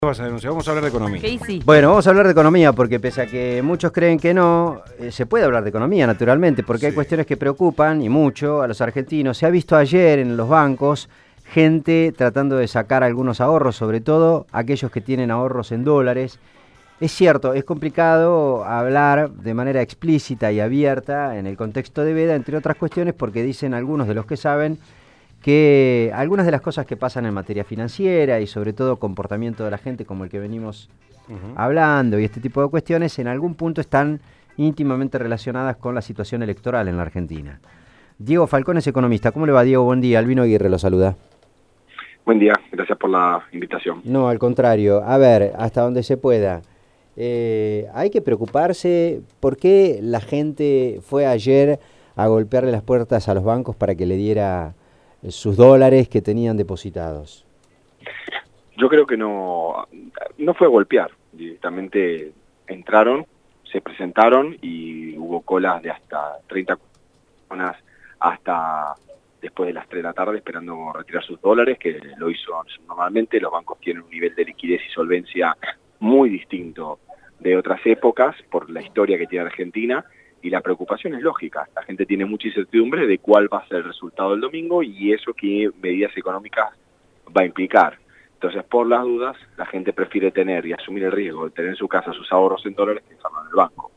Vas a denunciar? Vamos a hablar de economía. Sí. Bueno, vamos a hablar de economía porque pese a que muchos creen que no, se puede hablar de economía naturalmente porque hay cuestiones que preocupan y mucho a los argentinos. Se ha visto ayer en los bancos gente tratando de sacar algunos ahorros, sobre todo aquellos que tienen ahorros en dólares. Es cierto, es complicado hablar de manera explícita y abierta en el contexto de veda, entre otras cuestiones porque dicen algunos de los que saben que algunas de las cosas que pasan en materia financiera y sobre todo comportamiento de la gente como el que venimos hablando y este tipo de cuestiones en algún punto están íntimamente relacionadas con la situación electoral en la Argentina. Diego Falcón es economista. ¿Cómo le va, Diego? Buen día. Albino Aguirre lo saluda. Buen día, gracias por la invitación. No, al contrario. A ver, hasta donde se pueda. Hay que preocuparse. ¿Por qué la gente fue ayer a golpearle las puertas a los bancos para que le diera sus dólares que tenían depositados? Yo creo que no fue a golpear, directamente entraron, se presentaron y hubo colas de hasta 30 personas hasta después de las 3 de la tarde esperando retirar sus dólares, que lo hizo normalmente. Los bancos tienen un nivel de liquidez y solvencia muy distinto de otras épocas por la historia que tiene Argentina. Y la preocupación es lógica, la gente tiene mucha incertidumbre de cuál va a ser el resultado del domingo y eso qué medidas económicas va a implicar. Entonces, por las dudas, la gente prefiere tener y asumir el riesgo de tener en su casa sus ahorros en dólares que dejarlo en el banco.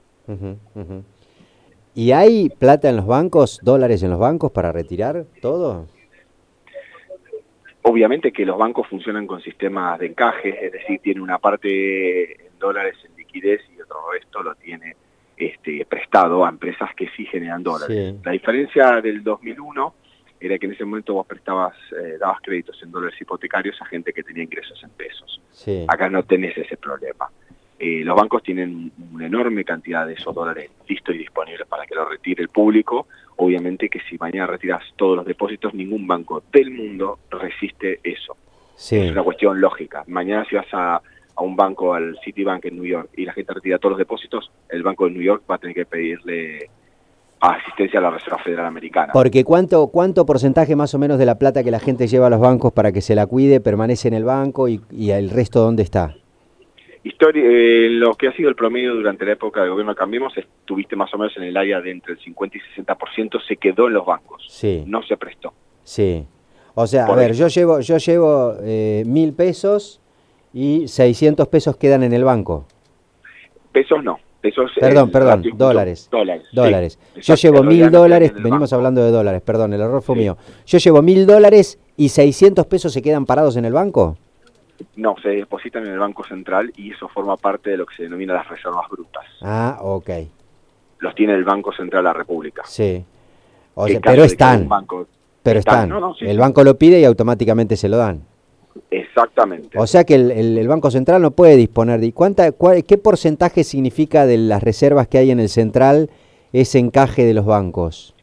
¿Y hay plata en los bancos, dólares en los bancos para retirar todo? Obviamente que los bancos funcionan con sistemas de encaje, es decir, tiene una parte en dólares en liquidez y otro resto lo tiene prestado a empresas que sí generan dólares. Sí. La diferencia del 2001 era que en ese momento vos dabas créditos en dólares hipotecarios a gente que tenía ingresos en pesos. Sí. Acá no tenés ese problema. Los bancos tienen una enorme cantidad de esos dólares listos y disponibles para que lo retire el público. Obviamente que si mañana retiras todos los depósitos, ningún banco del mundo resiste eso. Sí. Es una cuestión lógica. Mañana si vas a un banco, al Citibank en New York, y la gente retira todos los depósitos, el Banco de New York va a tener que pedirle asistencia a la Reserva Federal Americana. Porque ¿cuánto porcentaje más o menos de la plata que la gente lleva a los bancos para que se la cuide permanece en el banco y el resto dónde está? Lo que ha sido el promedio durante la época del gobierno de Cambiemos, estuviste más o menos en el área de entre el 50 y 60% se quedó en los bancos, sí. No se prestó. Sí, o sea, a ver, yo llevo 1.000 pesos y 600 pesos quedan en el banco. Pesos no. Pesos, perdón, dólares. Dólares. Sí. Yo llevo 1.000 dólares, venimos hablando de dólares, perdón, el error fue mío. Yo llevo 1.000 dólares y 600 pesos se quedan parados en el banco. No, se depositan en el Banco Central y eso forma parte de lo que se denomina las reservas brutas. Ah, ok. Los tiene el Banco Central de la República. Sí. O sea, pero están. Están. No, sí, el banco lo pide y automáticamente se lo dan. Exactamente. O sea que el Banco Central no puede disponer de... ¿Qué porcentaje significa de las reservas que hay en el Central ese encaje de los bancos?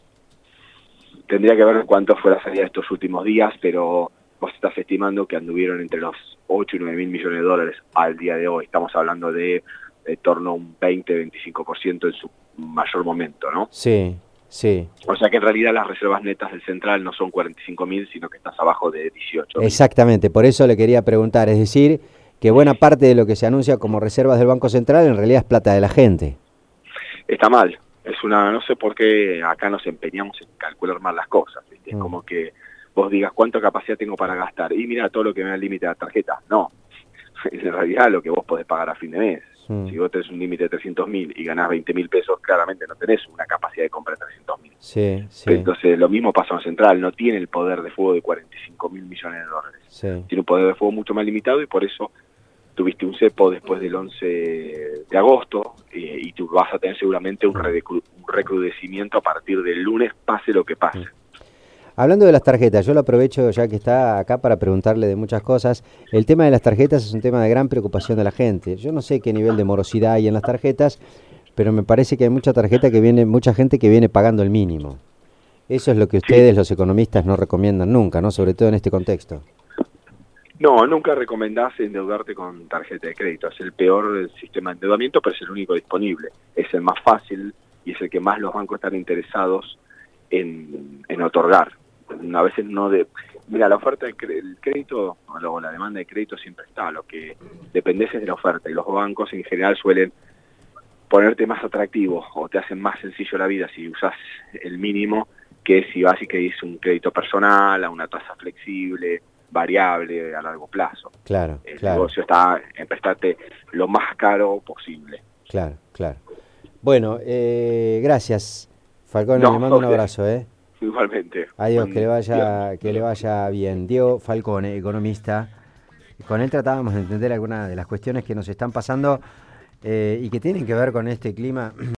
Tendría que ver cuánto fue la salida de estos últimos días, pero vos estás estimando que anduvieron entre los 8 y 9 mil millones de dólares al día de hoy. Estamos hablando de torno a un 20-25% en su mayor momento, ¿no? Sí. Sí. O sea que en realidad las reservas netas del Central no son 45.000, sino que estás abajo de 18.000. Exactamente, por eso le quería preguntar, es decir, que buena parte de lo que se anuncia como reservas del Banco Central en realidad es plata de la gente. Está mal, no sé por qué acá nos empeñamos en calcular mal las cosas, ¿viste? Es como que vos digas cuánta capacidad tengo para gastar, y mira todo lo que me da el límite de la tarjeta. No, en realidad lo que vos podés pagar a fin de mes. Si vos tenés un límite de 300.000 y ganás 20.000 pesos, claramente no tenés una capacidad de compra de 300.000. Sí. Entonces lo mismo pasa en Central, no tiene el poder de fuego de 45.000 millones de dólares. Sí. Tiene un poder de fuego mucho más limitado y por eso tuviste un cepo después del 11 de agosto y tú vas a tener seguramente un recrudecimiento a partir del lunes, pase lo que pase. Hablando de las tarjetas, yo lo aprovecho ya que está acá para preguntarle de muchas cosas. El tema de las tarjetas es un tema de gran preocupación de la gente. Yo no sé qué nivel de morosidad hay en las tarjetas, pero me parece que hay mucha gente que viene pagando el mínimo. Eso es lo que ustedes, los economistas, no recomiendan nunca, ¿no? Sobre todo en este contexto. No, nunca recomendás endeudarte con tarjeta de crédito. Es el peor sistema de endeudamiento, pero es el único disponible. Es el más fácil y es el que más los bancos están interesados en otorgar. A veces Mira, la oferta del crédito, o luego la demanda de crédito siempre está, lo que depende es de la oferta, y los bancos en general suelen ponerte más atractivo o te hacen más sencillo la vida si usas el mínimo que si vas y que un crédito personal a una tasa flexible, variable, a largo plazo. Claro, el claro. negocio está en prestarte lo más caro posible. Claro, claro. Bueno, gracias, Falcón, No, le mando un abrazo, Igualmente. Adiós, que le vaya bien. Diego Falcón, economista. Con él tratábamos de entender algunas de las cuestiones que nos están pasando y que tienen que ver con este clima